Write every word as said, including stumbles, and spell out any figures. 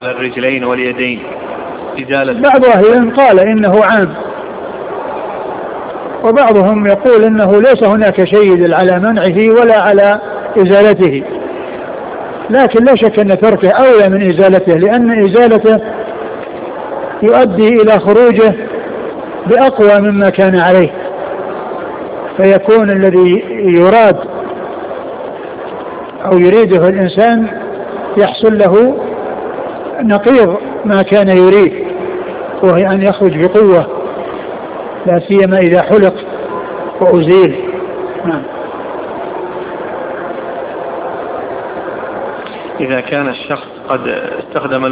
الرجلين واليدين إزالة. بعض أهل العلم قال إنه عام، وبعضهم يقول إنه ليس هناك شيء يدل على منعه ولا على إزالته، لكن لا شك أن تركه أولى من إزالته، لأن إزالته يؤدي إلى خروجه بأقوى مما كان عليه، فيكون الذي يراد أو يريده الإنسان يحصل له نقيض ما كان يريد، وهي أن يخرج بقوة، لا سيما إذا حلق وأزيل. نعم. إذا كان الشخص قد استخدم